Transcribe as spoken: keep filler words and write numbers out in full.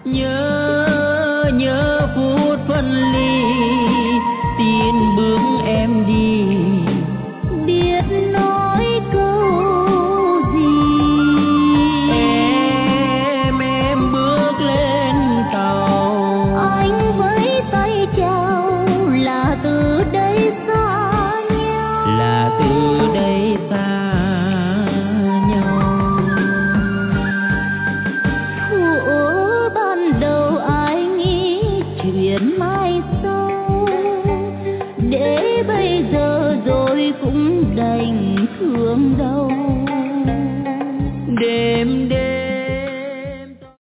nhớ nhớ phút phân ly, tin bước em đi biết nói câu gì. Em em bước lên tàu, anh với tay chào, là từ đây xa nhau, là từ đây xa nhau. Thuở ban đầu ai nghĩ chuyện mai sau, để bây giờ rồi cũng đành thương đau. Đêm đêm